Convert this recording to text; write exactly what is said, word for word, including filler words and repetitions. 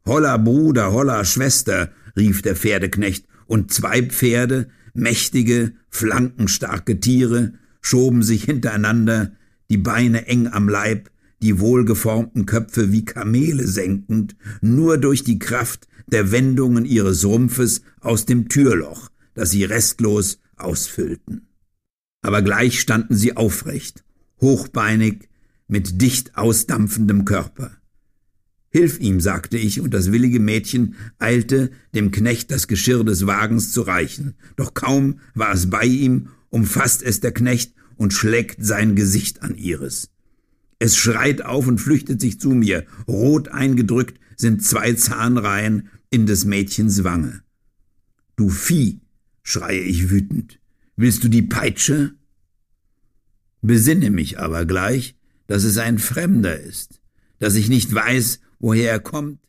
»Holla Bruder, holla Schwester«, rief der Pferdeknecht, und zwei Pferde, mächtige, flankenstarke Tiere, schoben sich hintereinander, die Beine eng am Leib, die wohlgeformten Köpfe wie Kamele senkend, nur durch die Kraft der Wendungen ihres Rumpfes aus dem Türloch, das sie restlos ausfüllten. Aber gleich standen sie aufrecht, hochbeinig, mit dicht ausdampfendem Körper. »Hilf ihm«, sagte ich, und das willige Mädchen eilte, dem Knecht das Geschirr des Wagens zu reichen. Doch kaum war es bei ihm, umfasst es der Knecht und schlägt sein Gesicht an ihres. Es schreit auf und flüchtet sich zu mir. Rot eingedrückt sind zwei Zahnreihen in des Mädchens Wange. »Du Vieh«, schreie ich wütend, »willst du die Peitsche?« Besinne mich aber gleich, dass es ein Fremder ist, dass ich nicht weiß, woher er kommt,